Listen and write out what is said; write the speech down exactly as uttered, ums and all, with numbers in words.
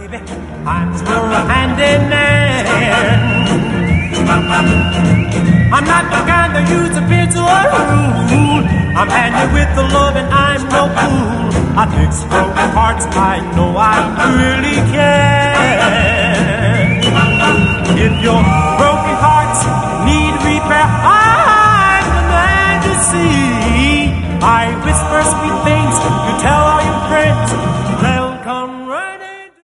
baby, I'm still hand in hand. I'm not the kind that you appear to a rule. I'm handy with the love and I'm no fool. I fix broken hearts, I know I really can. If your broken hearts need repair, I'm the man to see. I whisper sweet things, you tell all your friends.